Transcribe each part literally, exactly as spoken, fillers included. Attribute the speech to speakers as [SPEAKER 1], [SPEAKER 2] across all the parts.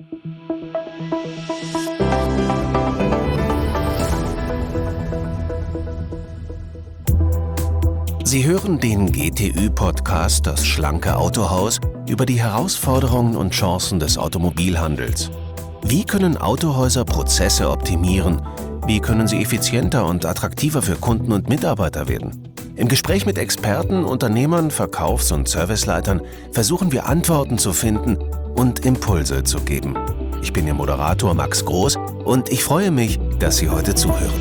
[SPEAKER 1] Sie hören den G T Ü-Podcast Das schlanke Autohaus über die Herausforderungen und Chancen des Automobilhandels. Wie können Autohäuser Prozesse optimieren? Wie können sie effizienter und attraktiver für Kunden und Mitarbeiter werden? Im Gespräch mit Experten, Unternehmern, Verkaufs- und Serviceleitern versuchen wir Antworten zu finden und Impulse zu geben. Ich bin Ihr Moderator Max Groß und ich freue mich, dass Sie heute zuhören.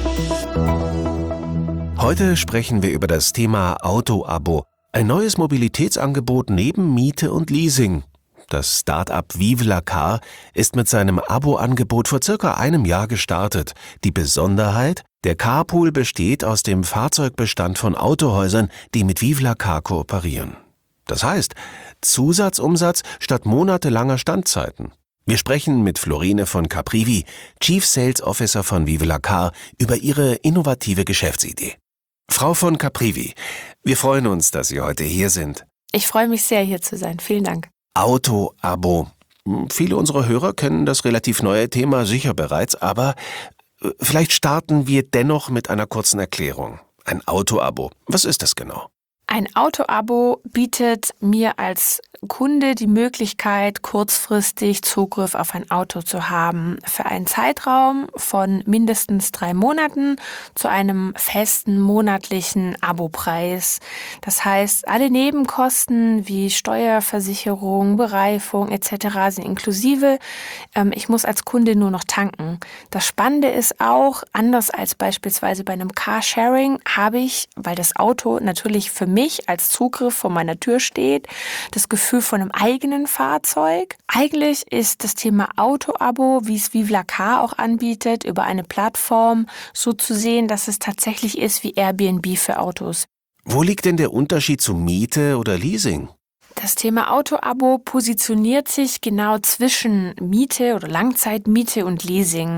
[SPEAKER 1] Heute sprechen wir über das Thema Auto-Abo, ein neues Mobilitätsangebot neben Miete und Leasing. Das Start-up ViveLaCar ist mit seinem Abo-Angebot vor circa einem Jahr gestartet. Die Besonderheit? Der Carpool besteht aus dem Fahrzeugbestand von Autohäusern, die mit ViveLaCar kooperieren. Das heißt, Zusatzumsatz statt monatelanger Standzeiten. Wir sprechen mit Florine von Caprivi, Chief Sales Officer von ViveLaCar, über ihre innovative Geschäftsidee. Frau von Caprivi, wir freuen uns, dass Sie heute hier sind.
[SPEAKER 2] Ich freue mich sehr, hier zu sein. Vielen Dank.
[SPEAKER 1] Auto-Abo. Viele unserer Hörer kennen das relativ neue Thema sicher bereits, aber vielleicht starten wir dennoch mit einer kurzen Erklärung. Ein Auto-Abo. Was ist das genau?
[SPEAKER 2] Ein Auto-Abo bietet mir als Kunde die Möglichkeit, kurzfristig Zugriff auf ein Auto zu haben, für einen Zeitraum von mindestens drei Monaten zu einem festen monatlichen Abopreis. Das heißt, alle Nebenkosten wie Steuerversicherung, Bereifung et cetera sind inklusive. Ähm, ich muss als Kunde nur noch tanken. Das Spannende ist auch, anders als beispielsweise bei einem Carsharing, habe ich, weil das Auto natürlich für mich als Zugriff vor meiner Tür steht, das Gefühl von einem eigenen Fahrzeug. Eigentlich ist das Thema Auto-Abo, wie es ViveLaCar auch anbietet, über eine Plattform so zu sehen, dass es tatsächlich ist wie Airbnb für Autos.
[SPEAKER 1] Wo liegt denn der Unterschied zu Miete oder Leasing?
[SPEAKER 2] Das Thema Auto-Abo positioniert sich genau zwischen Miete oder Langzeitmiete und Leasing.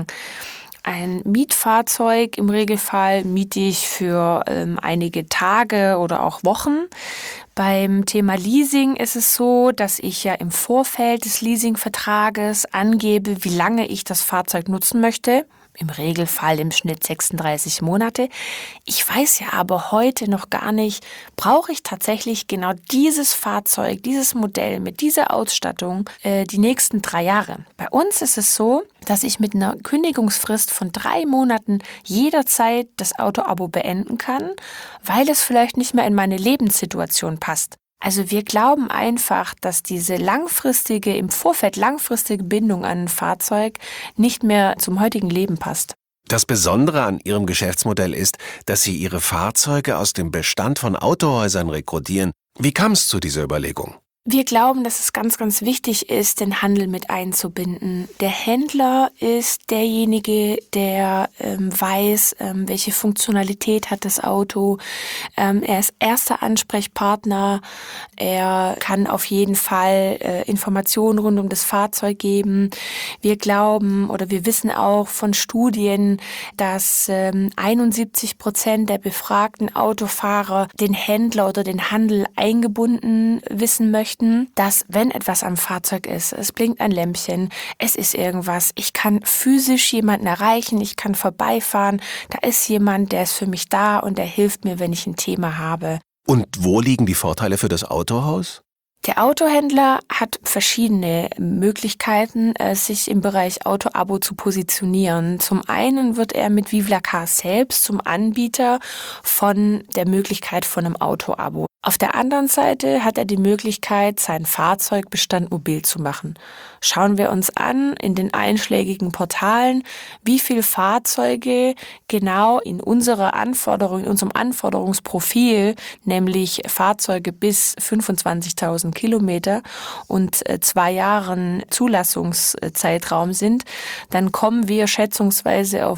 [SPEAKER 2] Ein Mietfahrzeug im Regelfall miete ich für ähm, einige Tage oder auch Wochen. Beim Thema Leasing ist es so, dass ich ja im Vorfeld des Leasingvertrages angebe, wie lange ich das Fahrzeug nutzen möchte. Im Regelfall im Schnitt sechsunddreißig Monate. Ich weiß ja aber heute noch gar nicht, brauche ich tatsächlich genau dieses Fahrzeug, dieses Modell mit dieser Ausstattung äh, die nächsten drei Jahre. Bei uns ist es so, dass ich mit einer Kündigungsfrist von drei Monaten jederzeit das Auto-Abo beenden kann, weil es vielleicht nicht mehr in meine Lebenssituation passt. Also wir glauben einfach, dass diese langfristige, im Vorfeld langfristige Bindung an ein Fahrzeug nicht mehr zum heutigen Leben passt.
[SPEAKER 1] Das Besondere an Ihrem Geschäftsmodell ist, dass Sie Ihre Fahrzeuge aus dem Bestand von Autohäusern rekrutieren. Wie kam es zu dieser Überlegung?
[SPEAKER 2] Wir glauben, dass es ganz, ganz wichtig ist, den Handel mit einzubinden. Der Händler ist derjenige, der ähm, weiß, ähm, welche Funktionalität hat das Auto. Ähm, er ist erster Ansprechpartner. Er kann auf jeden Fall äh, Informationen rund um das Fahrzeug geben. Wir glauben oder wir wissen auch von Studien, dass ähm, einundsiebzig Prozent der befragten Autofahrer den Händler oder den Handel eingebunden wissen möchten. Dass wenn etwas am Fahrzeug ist, es blinkt ein Lämpchen, es ist irgendwas, ich kann physisch jemanden erreichen, ich kann vorbeifahren, da ist jemand, der ist für mich da und der hilft mir, wenn ich ein Thema habe.
[SPEAKER 1] Und wo liegen die Vorteile für das Autohaus?
[SPEAKER 2] Der Autohändler hat verschiedene Möglichkeiten, sich im Bereich Auto-Abo zu positionieren. Zum einen wird er mit ViveLaCar selbst zum Anbieter von der Möglichkeit von einem Auto-Abo. Auf der anderen Seite hat er die Möglichkeit, seinen Fahrzeugbestand mobil zu machen. Schauen wir uns an in den einschlägigen Portalen, wie viele Fahrzeuge genau in unserer Anforderung, in unserem Anforderungsprofil, nämlich Fahrzeuge bis fünfundzwanzigtausend Kilometer und zwei Jahren Zulassungszeitraum sind, dann kommen wir schätzungsweise auf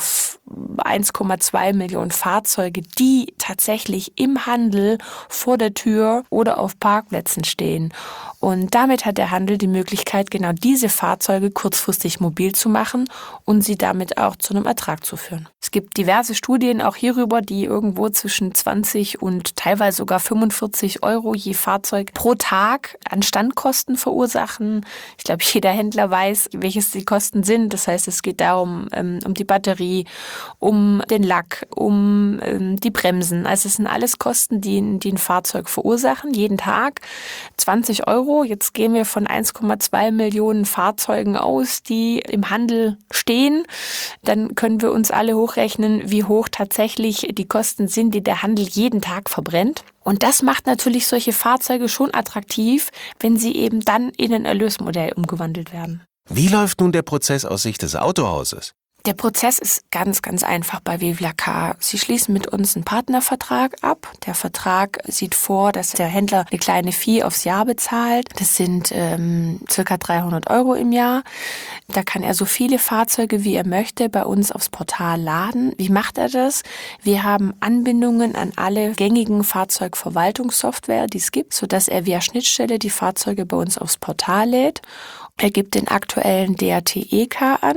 [SPEAKER 2] eins Komma zwei Millionen Fahrzeuge, die tatsächlich im Handel vor der Tür oder auf Parkplätzen stehen. Und damit hat der Handel die Möglichkeit, genau diese Fahrzeuge kurzfristig mobil zu machen und sie damit auch zu einem Ertrag zu führen. Es gibt diverse Studien auch hierüber, die irgendwo zwischen zwanzig und teilweise sogar fünfundvierzig Euro je Fahrzeug pro Tag an Standkosten verursachen. Ich glaube, jeder Händler weiß, welches die Kosten sind. Das heißt, es geht darum, ähm, um die Batterie, um den Lack, um ähm, die Bremsen. Also es sind alles Kosten, die, die ein Fahrzeug verursachen, jeden Tag. zwanzig Euro. Jetzt gehen wir von eins Komma zwei Millionen Fahrzeugen aus, die im Handel stehen. Dann können wir uns alle hochrechnen, wie hoch tatsächlich die Kosten sind, die der Handel jeden Tag verbrennt. Und das macht natürlich solche Fahrzeuge schon attraktiv, wenn sie eben dann in ein Erlösmodell umgewandelt werden.
[SPEAKER 1] Wie läuft nun der Prozess aus Sicht des Autohauses?
[SPEAKER 2] Der Prozess ist ganz, ganz einfach bei Vivla Car. Sie schließen mit uns einen Partnervertrag ab. Der Vertrag sieht vor, dass der Händler eine kleine Fee aufs Jahr bezahlt. Das sind ähm, circa dreihundert Euro im Jahr. Da kann er so viele Fahrzeuge, wie er möchte, bei uns aufs Portal laden. Wie macht er das? Wir haben Anbindungen an alle gängigen Fahrzeugverwaltungssoftware, die es gibt, sodass er via Schnittstelle die Fahrzeuge bei uns aufs Portal lädt. Er gibt den aktuellen D A T E K an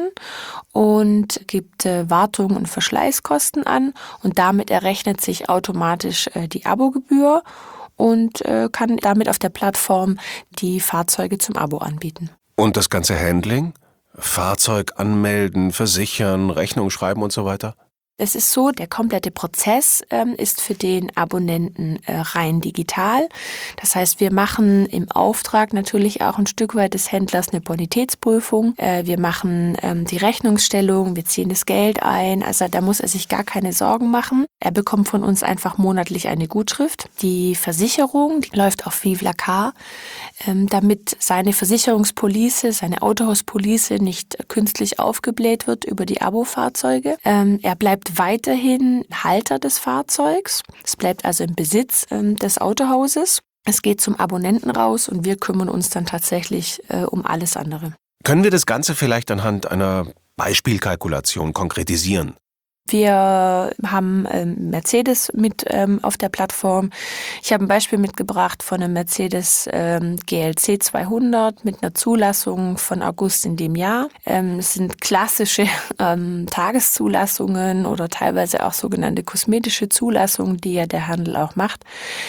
[SPEAKER 2] und gibt äh, Wartung und Verschleißkosten an und damit errechnet sich automatisch äh, die Abogebühr und äh, kann damit auf der Plattform die Fahrzeuge zum Abo anbieten.
[SPEAKER 1] Und das ganze Handling? Fahrzeug anmelden, versichern, Rechnung schreiben und so weiter?
[SPEAKER 2] Es ist so, der komplette Prozess ähm, ist für den Abonnenten äh, rein digital. Das heißt, wir machen im Auftrag natürlich auch ein Stück weit des Händlers eine Bonitätsprüfung. Äh, wir machen ähm, die Rechnungsstellung, wir ziehen das Geld ein. Also da muss er sich gar keine Sorgen machen. Er bekommt von uns einfach monatlich eine Gutschrift. Die Versicherung, die läuft auf Vivla Car, ähm, damit seine Versicherungspolice, seine Autohauspolice nicht künstlich aufgebläht wird über die Abo-Fahrzeuge. Ähm, er bleibt weiterhin Halter des Fahrzeugs. Es bleibt also im Besitz ähm, des Autohauses. Es geht zum Abonnenten raus und wir kümmern uns dann tatsächlich äh, um alles andere.
[SPEAKER 1] Können wir das Ganze vielleicht anhand einer Beispielkalkulation konkretisieren?
[SPEAKER 2] Wir haben ähm, Mercedes mit ähm, auf der Plattform. Ich habe ein Beispiel mitgebracht von einem Mercedes ähm, G L C zweihundert mit einer Zulassung von August in dem Jahr. Ähm, es sind klassische ähm, Tageszulassungen oder teilweise auch sogenannte kosmetische Zulassungen, die ja der Handel auch macht.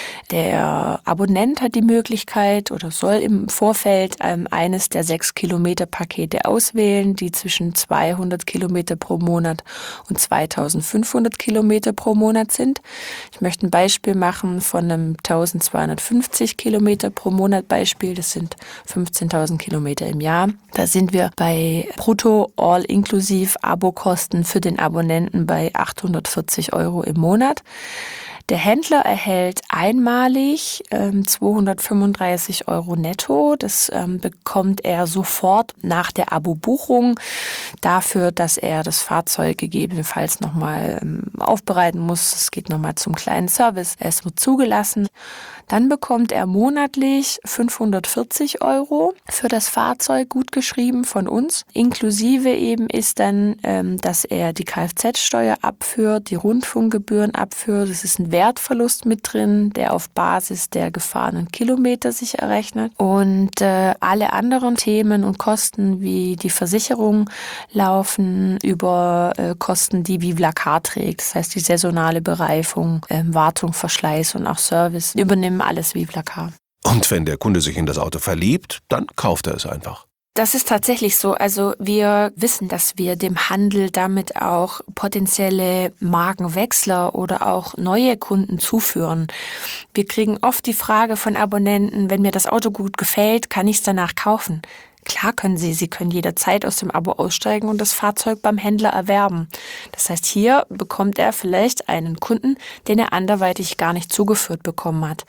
[SPEAKER 2] Der Abonnent hat die Möglichkeit oder soll im Vorfeld ähm, eines der sechs Kilometer-Pakete auswählen, die zwischen zweihundert Kilometer pro Monat und zweitausendfünfhundert Kilometer pro Monat sind. Ich möchte ein Beispiel machen von einem eintausendzweihundertfünfzig Kilometer pro Monat Beispiel. Das sind fünfzehntausend Kilometer im Jahr. Da sind wir bei brutto all-inklusiv Abokosten für den Abonnenten bei achthundertvierzig Euro im Monat. Der Händler erhält einmalig ähm, zweihundertfünfunddreißig Euro netto. Das ähm, bekommt er sofort nach der Abo-Buchung dafür, dass er das Fahrzeug gegebenenfalls nochmal ähm, aufbereiten muss. Es geht nochmal zum kleinen Service. Es wird zugelassen. Dann bekommt er monatlich fünfhundertvierzig Euro für das Fahrzeug gutgeschrieben von uns. Inklusive eben ist dann, ähm, dass er die Kfz-Steuer abführt, die Rundfunkgebühren abführt. Es ist ein Wertverlust mit drin, der auf Basis der gefahrenen Kilometer sich errechnet. Und äh, alle anderen Themen und Kosten wie die Versicherung laufen über äh, Kosten, die Vivla Car trägt. Das heißt, die saisonale Bereifung, äh, Wartung, Verschleiß und auch Service übernehmen alles Vivla Car.
[SPEAKER 1] Und wenn der Kunde sich in das Auto verliebt, dann kauft er es einfach.
[SPEAKER 2] Das ist tatsächlich so. Also wir wissen, dass wir dem Handel damit auch potenzielle Markenwechsler oder auch neue Kunden zuführen. Wir kriegen oft die Frage von Abonnenten, wenn mir das Auto gut gefällt, kann ich es danach kaufen? Klar können Sie, Sie können jederzeit aus dem Abo aussteigen und das Fahrzeug beim Händler erwerben. Das heißt, hier bekommt er vielleicht einen Kunden, den er anderweitig gar nicht zugeführt bekommen hat.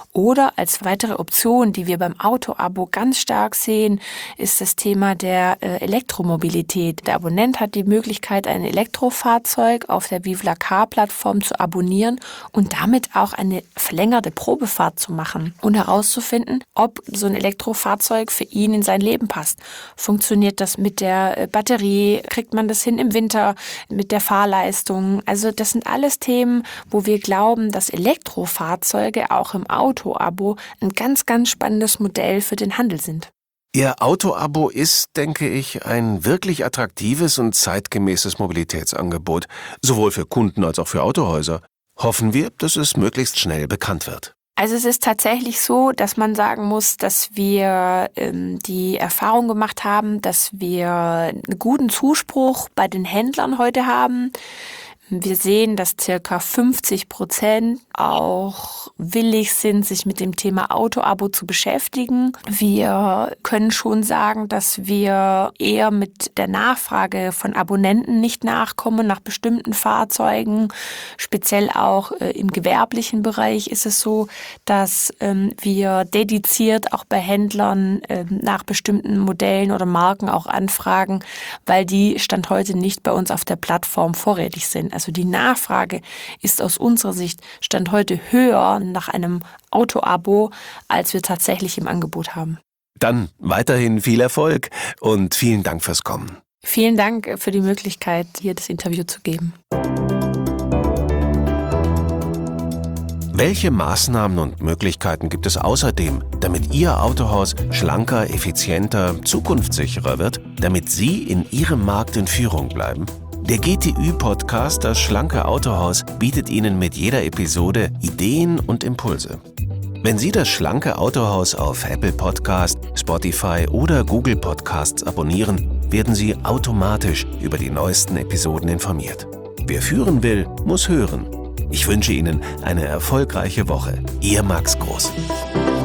[SPEAKER 2] Oder als weitere Option, die wir beim Auto-Abo ganz stark sehen, ist das Thema der äh, Elektromobilität. Der Abonnent hat die Möglichkeit, ein Elektrofahrzeug auf der Vivla Car-Plattform zu abonnieren und damit auch eine verlängerte Probefahrt zu machen und herauszufinden, ob so ein Elektrofahrzeug für ihn in sein Leben passt. Funktioniert das mit der Batterie? Kriegt man das hin im Winter mit der Fahrleistung? Also das sind alles Themen, wo wir glauben, dass Elektrofahrzeuge auch im Auto-Abo ein ganz, ganz spannendes Modell für den Handel sind.
[SPEAKER 1] Ihr Auto-Abo ist, denke ich, ein wirklich attraktives und zeitgemäßes Mobilitätsangebot, sowohl für Kunden als auch für Autohäuser. Hoffen wir, dass es möglichst schnell bekannt wird.
[SPEAKER 2] Also es ist tatsächlich so, dass man sagen muss, dass wir ähm, die Erfahrung gemacht haben, dass wir einen guten Zuspruch bei den Händlern heute haben. Wir sehen, dass circa fünfzig Prozent auch willig sind, sich mit dem Thema Auto-Abo zu beschäftigen. Wir können schon sagen, dass wir eher mit der Nachfrage von Abonnenten nicht nachkommen nach bestimmten Fahrzeugen. Speziell auch äh, im gewerblichen Bereich ist es so, dass ähm, wir dediziert auch bei Händlern äh, nach bestimmten Modellen oder Marken auch anfragen, weil die Stand heute nicht bei uns auf der Plattform vorrätig sind. Also die Nachfrage ist aus unserer Sicht Stand heute höher nach einem Auto-Abo, als wir tatsächlich im Angebot haben.
[SPEAKER 1] Dann weiterhin viel Erfolg und vielen Dank fürs Kommen.
[SPEAKER 2] Vielen Dank für die Möglichkeit, hier das Interview zu geben.
[SPEAKER 1] Welche Maßnahmen und Möglichkeiten gibt es außerdem, damit Ihr Autohaus schlanker, effizienter, zukunftssicherer wird, damit Sie in Ihrem Markt in Führung bleiben? Der G T Ü-Podcast Das schlanke Autohaus bietet Ihnen mit jeder Episode Ideen und Impulse. Wenn Sie das schlanke Autohaus auf Apple Podcast, Spotify oder Google Podcasts abonnieren, werden Sie automatisch über die neuesten Episoden informiert. Wer führen will, muss hören. Ich wünsche Ihnen eine erfolgreiche Woche. Ihr Max Groß.